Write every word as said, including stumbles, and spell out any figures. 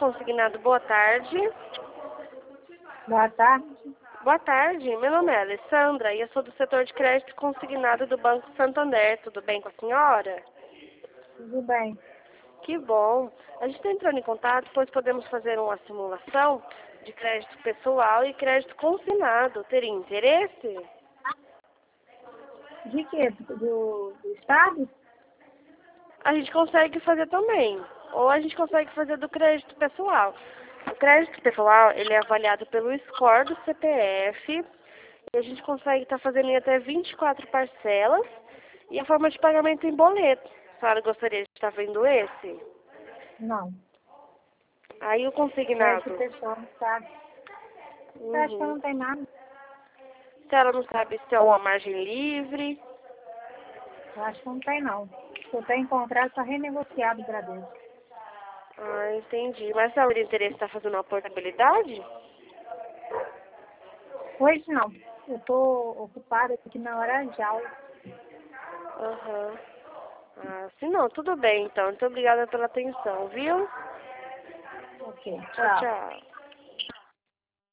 consignado, boa tarde. Boa tarde. Boa tarde, meu nome é Alessandra e eu sou do setor de crédito consignado do Banco Santander. Tudo bem com a senhora? Tudo bem. Que bom. A gente está entrando em contato, pois podemos fazer uma simulação de crédito pessoal e crédito consignado. Teria interesse? De quê? Do, do, do Estado? A gente consegue fazer também. Ou a gente consegue fazer do crédito pessoal. O crédito pessoal, ele é avaliado pelo score do C P F. E a gente consegue estar fazendo em até vinte e quatro parcelas. E a forma de pagamento em boleto. A senhora gostaria de estar vendo esse? Não. Aí o consignado. Crédito pessoal no Estado. Eu acho que Uhum. não tem nada. A senhora não sabe se é uma margem livre. Eu acho que não tem, não. Se eu tenho contrato, está renegociado o Bradesco. Ah, entendi. Mas a senhora tem interesse em estar fazendo uma portabilidade? Hoje não. Eu estou ocupada aqui na hora de aula. Aham. Ah, se não, tudo bem então. Muito obrigada pela atenção, viu? Ok, Tchau, tchau. tchau.